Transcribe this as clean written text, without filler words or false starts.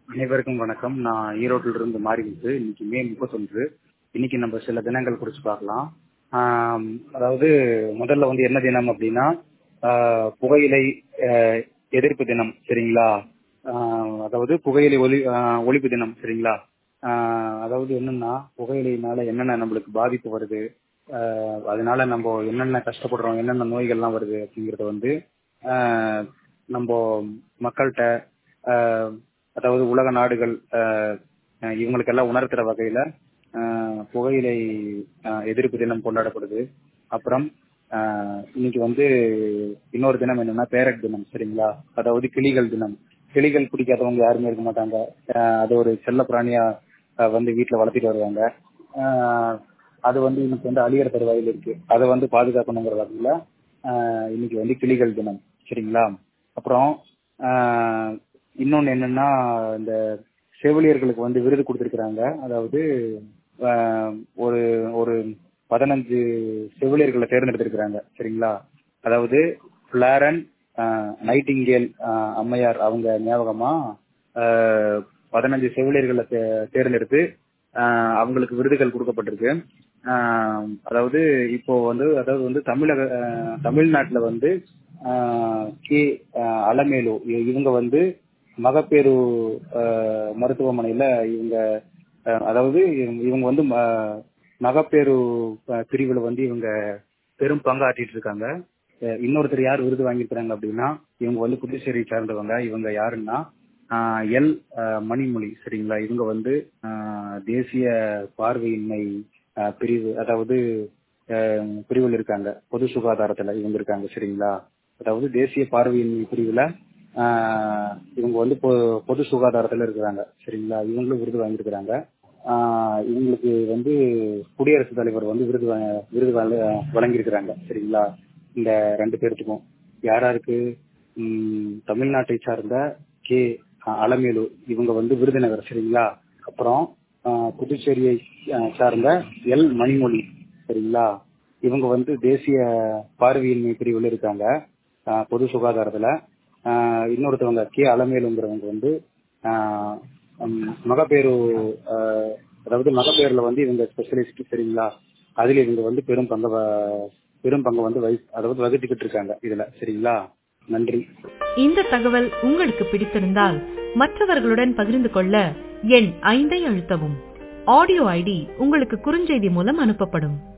அனைவருக்கும் வணக்கம். நான் ஈரோட்டில் இருந்து மாறிவிட்டு இன்னைக்கு மே 31. இன்னைக்கு நம்ம சில தினங்கள் குறித்து பார்க்கலாம். அதாவது முதல்ல என்ன தினம் அப்படின்னா புகையிலை எதிர்ப்பு தினம். சரிங்களா? அதாவது புகையிலை ஒழிப்பு தினம். சரிங்களா? அதாவது என்னன்னா புகையிலையினால என்னென்ன நம்மளுக்கு பாதிப்பு வருது, அதனால நம்ம என்னென்ன கஷ்டப்படுறோம், என்னென்ன நோய்கள்லாம் வருது அப்படிங்கறத நம்ம மக்கள்கிட்ட, அதாவது உலக நாடுகள் இவங்களுக்கெல்லாம் உணர்த்துற வகையில புகையிலை எதிர்ப்பு தினம் கொண்டாடப்படுது. அப்புறம் இன்னைக்கு இன்னொரு தினம் என்னன்னா பேரட் தினம். சரிங்களா? அதாவது கிளிகள் தினம். கிளிகள் பிடிக்காதவங்க யாருமே இருக்க மாட்டாங்க. அது ஒரு செல்ல பிராணியா வீட்டுல வளர்த்திட்டு வருவாங்க. அது இன்னைக்கு அழியிற தருவாயில் இருக்கு. அதை பாதுகாக்கணுங்கிற வகையில இன்னைக்கு கிளிகள் தினம். சரிங்களா? அப்புறம் இன்னொன்னு என்னன்னா இந்த செவிலியர்களுக்கு விருது கொடுத்திருக்கிறாங்க. அதாவது ஒரு ஒரு 15 செவிலியர்களை தேர்ந்தெடுத்திருக்கிறாங்க. சரிங்களா? அதாவது பிளாரன் நைட்டிங்கேல் அம்மையார் அவங்க ஞாபகமா 15 செவிலியர்களை தேர்ந்தெடுத்து அவங்களுக்கு விருதுகள் கொடுக்கப்பட்டிருக்கு. அதாவது இப்போ தமிழ்நாட்டுல கே அலமேலு இவங்க மகப்பேறு மருத்துவமனையில இவங்க மகப்பேறு பிரிவுல இவங்க பெரும் பங்காற்றிட்டு இருக்காங்க. இன்னொருத்தர் யார் விருது வாங்கியிருக்கிறாங்க அப்படின்னா இவங்க புதுச்சேரி சார்ந்தவங்க. இவங்க யாருன்னா எல் மணிமொழி. சரிங்களா? இவங்க தேசிய பார்வையின்மை பிரிவு, அதாவது பிரிவில் இருக்காங்க. பொது சுகாதாரத்துல இவங்க இருக்காங்க. சரிங்களா? அதாவது தேசிய பார்வையின்மை பிரிவுல இவங்க பொது சுகாதாரத்துல இருக்கிறாங்க. சரிங்களா? இவங்களும் விருது வாங்கியிருக்கிறாங்க. இவங்களுக்கு குடியரசுத் தலைவர் விருது வழங்கியிருக்கிறாங்க. சரிங்களா? இந்த 2 பேர்த்துக்கும். யாராருக்கு? தமிழ்நாட்டை சார்ந்த கே அலமேலு இவங்க விருதுநகர். சரிங்களா? அப்புறம் புதுச்சேரியை சார்ந்த எல் மணிமொழி. சரிங்களா? இவங்க தேசிய பார்வையின்மை பிரிவுல இருக்காங்க, பொது சுகாதாரத்துல. இன்னொருத்தவங்க கே அலமேலுங்கிறவங்க மகப்பேறு, அதாவது மகப்பேறுல இவங்க ஸ்பெஷலிஸ்ட். சரிங்களா? அதுல இவங்க பெரும் பங்கு அதாவது வகிச்சுக்கிட்டு இருக்காங்க இதுல. சரிங்களா? நன்றி. இந்த தகவல் உங்களுக்கு பிடித்திருந்தால் மற்றவர்களுடன் பகிர்ந்து கொள்ள எண் 5 அழுத்தவும். ஆடியோ ஐடி உங்களுக்கு குறுஞ்செய்தி மூலம் அனுப்பப்படும்.